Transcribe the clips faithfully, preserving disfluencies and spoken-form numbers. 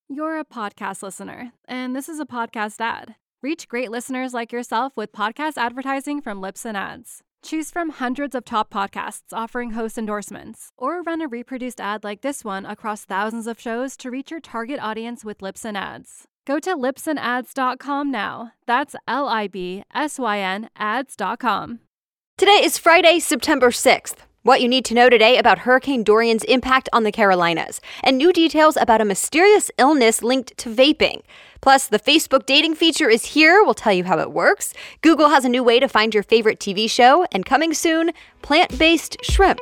You're a podcast listener, and this is a podcast ad. Reach great listeners like yourself with podcast advertising from Libsyn Ads. Choose from hundreds of top podcasts offering host endorsements, or run a reproduced ad like this one across thousands of shows to reach your target audience with Libsyn Ads. Go to libsyn ads dot com now. That's L I B S Y N ads dot com. Today is Friday, September sixth. What you need to know today about Hurricane Dorian's impact on the Carolinas, and new details about a mysterious illness linked to vaping. Plus, the Facebook dating feature is here. We'll tell you how it works. Google has a new way to find your favorite T V show, and coming soon, plant-based shrimp.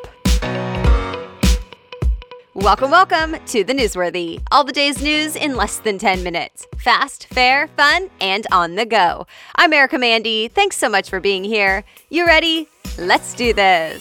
Welcome, welcome to The Newsworthy. All the day's news in less than ten minutes. Fast, fair, fun, and on the go. I'm Erica Mandy. Thanks so much for being here. You ready? Let's do this.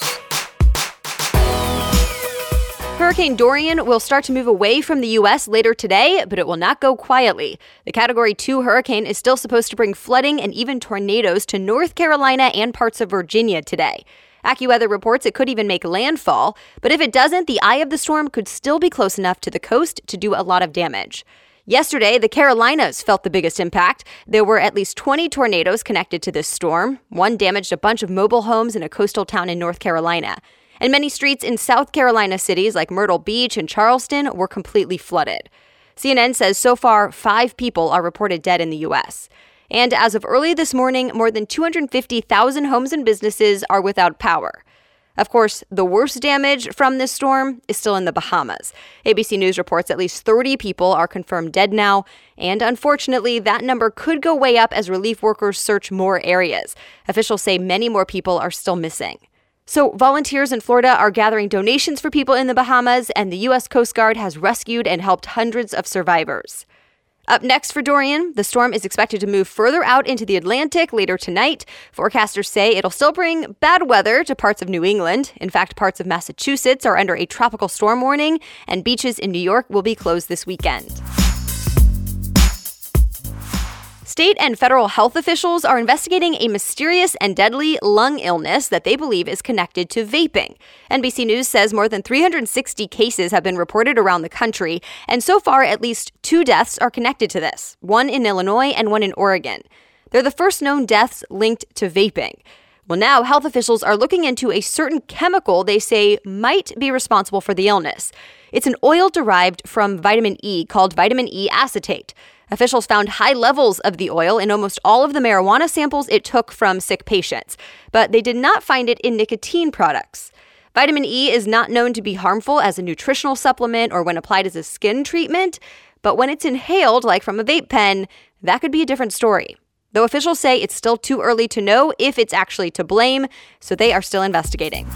Hurricane Dorian will start to move away from the U S later today, but it will not go quietly. The Category two hurricane is still supposed to bring flooding and even tornadoes to North Carolina and parts of Virginia today. AccuWeather reports it could even make landfall, but if it doesn't, the eye of the storm could still be close enough to the coast to do a lot of damage. Yesterday, the Carolinas felt the biggest impact. There were at least twenty tornadoes connected to this storm. One damaged a bunch of mobile homes in a coastal town in North Carolina. And many streets in South Carolina cities like Myrtle Beach and Charleston were completely flooded. C N N says so far, five people are reported dead in the U S. And as of early this morning, more than two hundred fifty thousand homes and businesses are without power. Of course, the worst damage from this storm is still in the Bahamas. A B C News reports at least thirty people are confirmed dead now, and unfortunately, that number could go way up as relief workers search more areas. Officials say many more people are still missing. So volunteers in Florida are gathering donations for people in the Bahamas, and the U S Coast Guard has rescued and helped hundreds of survivors. Up next for Dorian, the storm is expected to move further out into the Atlantic later tonight. Forecasters say it'll still bring bad weather to parts of New England. In fact, parts of Massachusetts are under a tropical storm warning, and beaches in New York will be closed this weekend. State and federal health officials are investigating a mysterious and deadly lung illness that they believe is connected to vaping. N B C News says more than three hundred sixty cases have been reported around the country, and so far at least two deaths are connected to this, one in Illinois and one in Oregon. They're the first known deaths linked to vaping. Well, now health officials are looking into a certain chemical they say might be responsible for the illness. It's an oil derived from vitamin E called vitamin E acetate. Officials found high levels of the oil in almost all of the marijuana samples it took from sick patients, but they did not find it in nicotine products. Vitamin E is not known to be harmful as a nutritional supplement or when applied as a skin treatment, but when it's inhaled, like from a vape pen, that could be a different story. Though officials say it's still too early to know if it's actually to blame, so they are still investigating.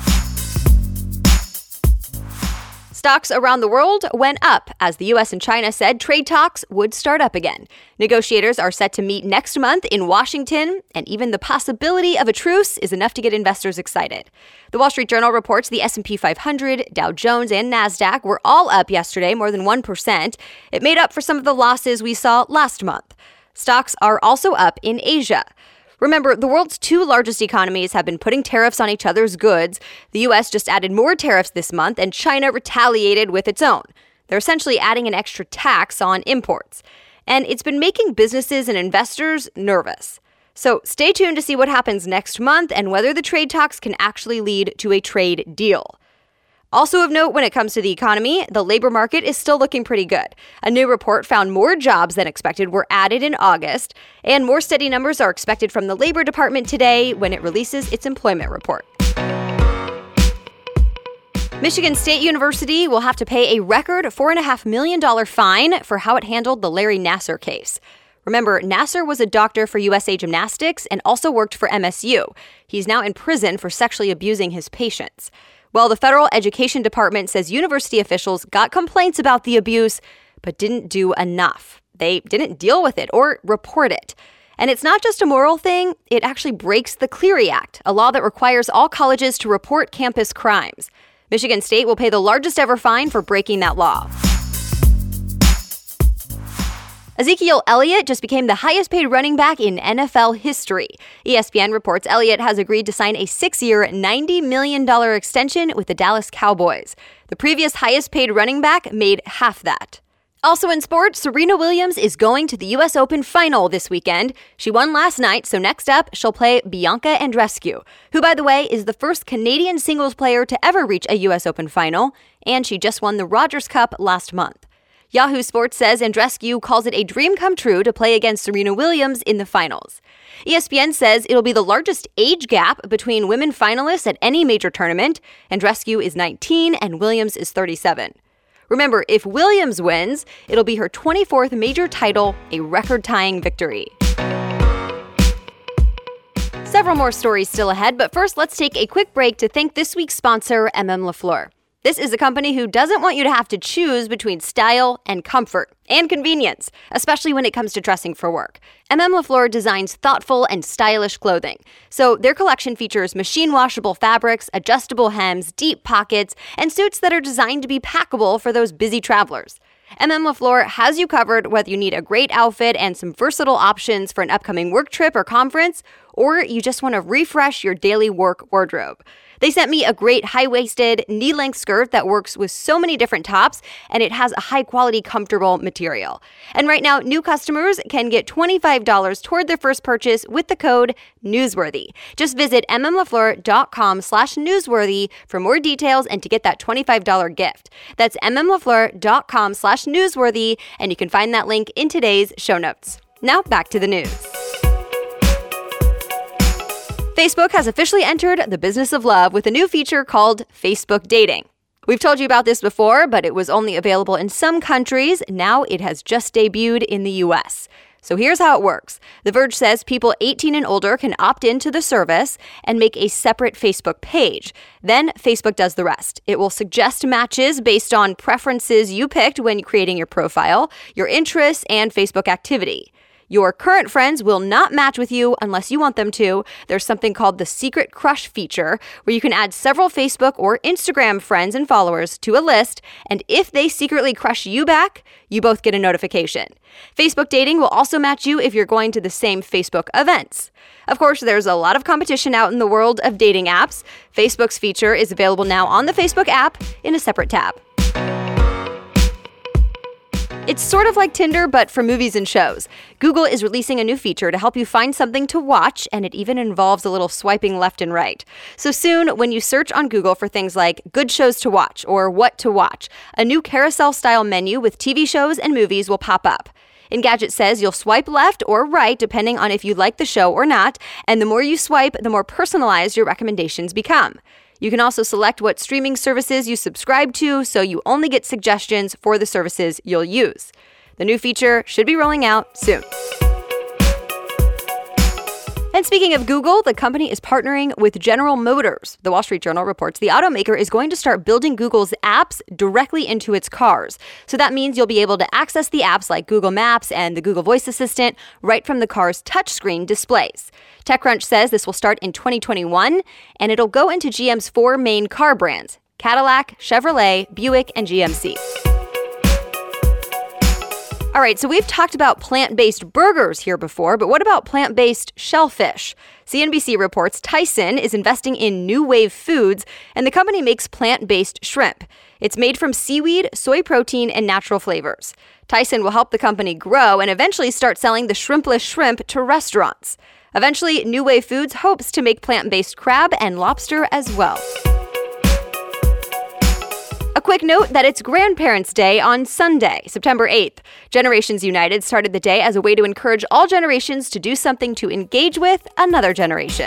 Stocks around the world went up as the U S and China said trade talks would start up again. Negotiators are set to meet next month in Washington, and even the possibility of a truce is enough to get investors excited. The Wall Street Journal reports the S and P five hundred, Dow Jones, and NASDAQ were all up yesterday, more than one percent. It made up for some of the losses we saw last month. Stocks are also up in Asia. Remember, the world's two largest economies have been putting tariffs on each other's goods. The U S just added more tariffs this month, and China retaliated with its own. They're essentially adding an extra tax on imports. And it's been making businesses and investors nervous. So stay tuned to see what happens next month and whether the trade talks can actually lead to a trade deal. Also of note when it comes to the economy, the labor market is still looking pretty good. A new report found more jobs than expected were added in August, and more steady numbers are expected from the Labor Department today when it releases its employment report. Michigan State University will have to pay a record four point five million dollars fine for how it handled the Larry Nassar case. Remember, Nassar was a doctor for U S A Gymnastics and also worked for M S U. He's now in prison for sexually abusing his patients. Well, the Federal Education Department says university officials got complaints about the abuse, but didn't do enough. They didn't deal with it or report it. And it's not just a moral thing, it actually breaks the Clery Act, a law that requires all colleges to report campus crimes. Michigan State will pay the largest ever fine for breaking that law. Ezekiel Elliott just became the highest paid running back in N F L history. E S P N reports Elliott has agreed to sign a six-year, ninety million dollars extension with the Dallas Cowboys. The previous highest paid running back made half that. Also in sports, Serena Williams is going to the U S Open final this weekend. She won last night, so next up, she'll play Bianca Andreescu, who, by the way, is the first Canadian singles player to ever reach a U S Open final, and she just won the Rogers Cup last month. Yahoo Sports says Andreescu calls it a dream come true to play against Serena Williams in the finals. E S P N says it'll be the largest age gap between women finalists at any major tournament. Andreescu is nineteen and Williams is thirty-seven. Remember, if Williams wins, it'll be her twenty-fourth major title, a record-tying victory. Several more stories still ahead, but first let's take a quick break to thank this week's sponsor, M M LaFleur. This is a company who doesn't want you to have to choose between style and comfort and convenience, especially when it comes to dressing for work. M M LaFleur designs thoughtful and stylish clothing. So their collection features machine-washable fabrics, adjustable hems, deep pockets, and suits that are designed to be packable for those busy travelers. M M LaFleur has you covered whether you need a great outfit and some versatile options for an upcoming work trip or conference, or you just want to refresh your daily work wardrobe. They sent me a great high-waisted, knee-length skirt that works with so many different tops, and it has a high-quality, comfortable material. And right now, new customers can get twenty-five dollars toward their first purchase with the code Newsworthy. Just visit mmlafleur.com slash newsworthy for more details and to get that twenty-five dollars gift. That's mmlafleur.com slash newsworthy, and you can find that link in today's show notes. Now, back to the news. Facebook has officially entered the business of love with a new feature called Facebook Dating. We've told you about this before, but it was only available in some countries. Now it has just debuted in the U S. So here's how it works. The Verge says people eighteen and older can opt into the service and make a separate Facebook page. Then Facebook does the rest. It will suggest matches based on preferences you picked when creating your profile, your interests, and Facebook activity. Your current friends will not match with you unless you want them to. There's something called the Secret Crush feature, where you can add several Facebook or Instagram friends and followers to a list, and if they secretly crush you back, you both get a notification. Facebook Dating will also match you if you're going to the same Facebook events. Of course, there's a lot of competition out in the world of dating apps. Facebook's feature is available now on the Facebook app in a separate tab. It's sort of like Tinder, but for movies and shows. Google is releasing a new feature to help you find something to watch, and it even involves a little swiping left and right. So soon, when you search on Google for things like good shows to watch or what to watch, a new carousel-style menu with T V shows and movies will pop up. Engadget says you'll swipe left or right depending on if you like the show or not, and the more you swipe, the more personalized your recommendations become. You can also select what streaming services you subscribe to, so you only get suggestions for the services you'll use. The new feature should be rolling out soon. And speaking of Google, the company is partnering with General Motors. The Wall Street Journal reports the automaker is going to start building Google's apps directly into its cars. So that means you'll be able to access the apps like Google Maps and the Google Voice Assistant right from the car's touchscreen displays. TechCrunch says this will start in twenty twenty-one, and it'll go into G M's four main car brands: Cadillac, Chevrolet, Buick, and G M C. All right, so we've talked about plant-based burgers here before, but what about plant-based shellfish? C N B C reports Tyson is investing in New Wave Foods, and the company makes plant-based shrimp. It's made from seaweed, soy protein, and natural flavors. Tyson will help the company grow and eventually start selling the shrimpless shrimp to restaurants. Eventually, New Wave Foods hopes to make plant-based crab and lobster as well. A quick note that it's Grandparents' Day on Sunday, September eighth. Generations United started the day as a way to encourage all generations to do something to engage with another generation.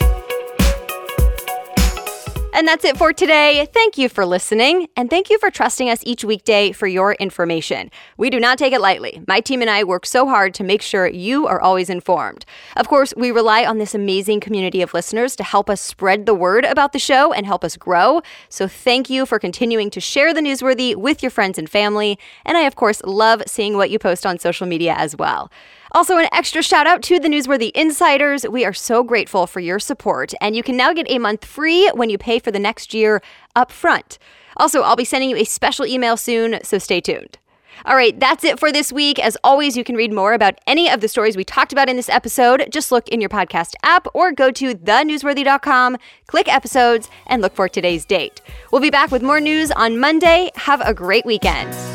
And that's it for today. Thank you for listening, and thank you for trusting us each weekday for your information. We do not take it lightly. My team and I work so hard to make sure you are always informed. Of course, we rely on this amazing community of listeners to help us spread the word about the show and help us grow. So thank you for continuing to share the Newsworthy with your friends and family. And I, of course, love seeing what you post on social media as well. Also, an extra shout out to the Newsworthy Insiders. We are so grateful for your support, and you can now get a month free when you pay for the next year up front. Also, I'll be sending you a special email soon, so stay tuned. All right, that's it for this week. As always, you can read more about any of the stories we talked about in this episode. Just look in your podcast app or go to the newsworthy dot com, click episodes, and look for today's date. We'll be back with more news on Monday. Have a great weekend.